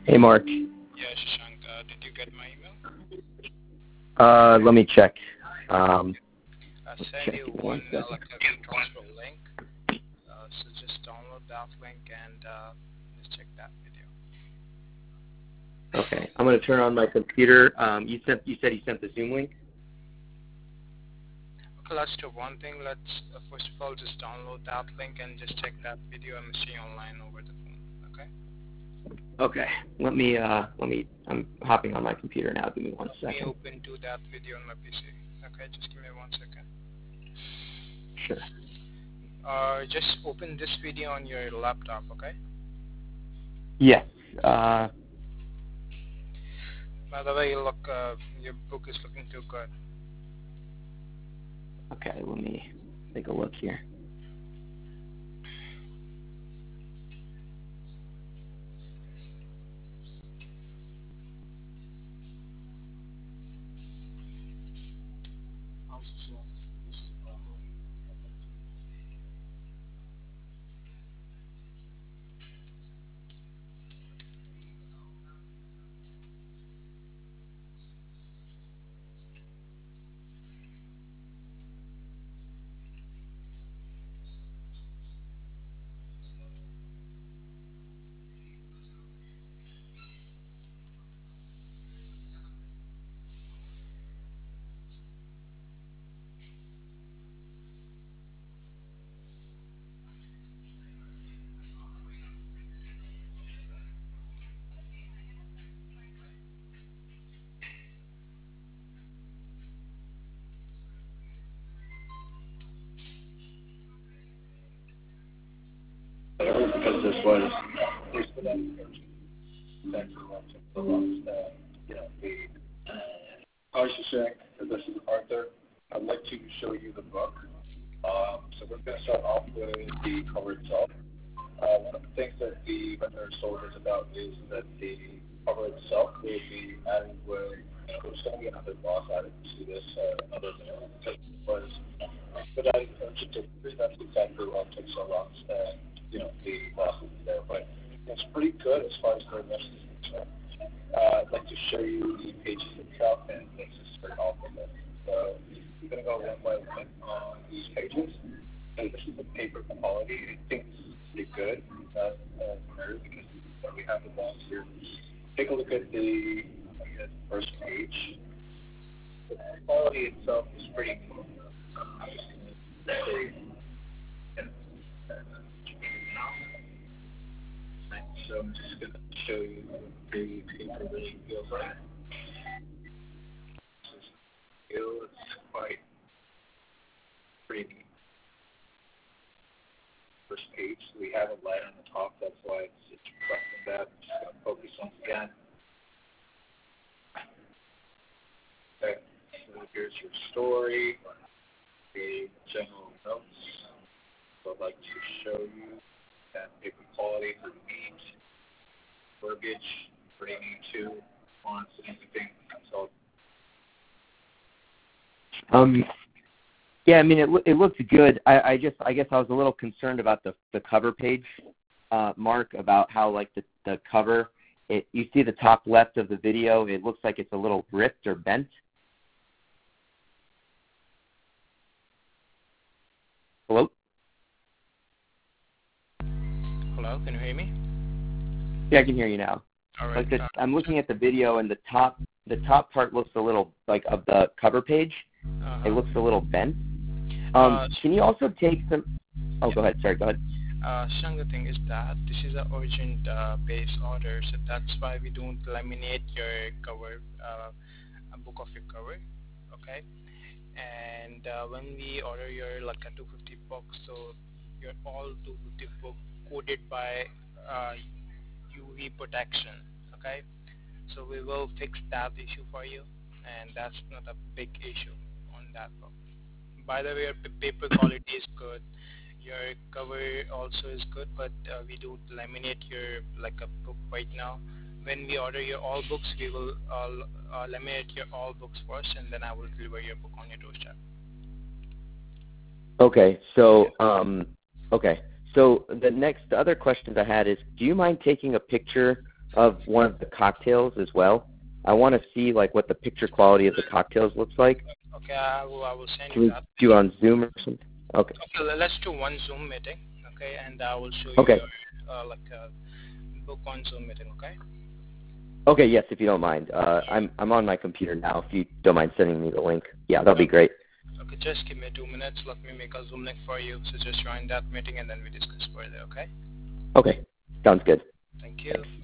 Hey, Mark. Yeah, Shashank, did you get my email? Let me check. I sent you one like a transfer link, so just download that link and just check that video. Okay, I'm going to turn on my computer. You said you sent the Zoom link? Okay, let's do one thing. Let's first of all just download that link and just check that video I'm seeing online over the phone. Okay? Okay. Let me I'm hopping on my computer now. Give me 1 second. Let me open to that video on my PC. Okay, just give me 1 second. Sure. Just open this video on your laptop, okay? Yes. By the way, look, your book is looking too good. Okay, let me take a look here. Because this was for that Hi, Shashank. This is Arthur. I'd like to show you the book. So we're going to start off with the cover itself. One of the things that the vendor told us about is that the cover itself will be added with, there's going to be another boss added to this, another layer, because it was, but that's exactly what took so long, the boss is there, but it's pretty good as far as the rest is concerned. I'd like to show you the pages itself, and let's just start off with it. So I'm going to go one by one on these pages. And this is the paper quality. I think this is pretty good because we have the box here. Take a look at the first page. The quality itself is pretty cool. So I'm just going to show you what the paper really feels like. It's quite pretty neat. First page, we have a light on the top, that's why it's reflecting that. I'm just going to focus once again. Okay, so here's your story, the general notes. So I'd like to show you that paper quality, pretty neat. Verbiage, pretty neat too. Fonts and everything. So yeah, I mean it looked good. I guess I was a little concerned about the cover page, Mark, about how like the cover. You see the top left of the video. It looks like it's a little ripped or bent. Hello? Hello, can you hear me? Yeah, I can hear you now. All right. Like I'm looking at the video, and the top part looks a little like of the cover page. It looks a little bent. Can you also take some? Oh, go ahead. Sorry, go ahead. Shang, the thing is that this is an urgent base order, so that's why we don't laminate your cover, a book of your cover, okay? And when we order your like a 250 book, so your all 250 book coated by UV protection, okay? So we will fix that issue for you, and that's not a big issue on that book. By the way, your paper quality is good. Your cover also is good, but we do laminate your like a book right now. When we order your all books, we will laminate your all books first, and then I will deliver your book on your doorstep. Okay, so the other questions I had is, do you mind taking a picture of one of the cocktails as well. I want to see like what the picture quality of the cocktails looks like. Okay, I will send Can you we that. do on Zoom or something? Okay. Okay, let's do one Zoom meeting. Okay, and I will show you Okay. your like book on Zoom meeting. Okay. Okay. Yes, if you don't mind. I'm on my computer now. If you don't mind sending me the link, yeah, that'll be great. Okay, just give me 2 minutes. Let me make a Zoom link for you. So just join that meeting and then we discuss further. Okay. Okay. Sounds good. Thank you.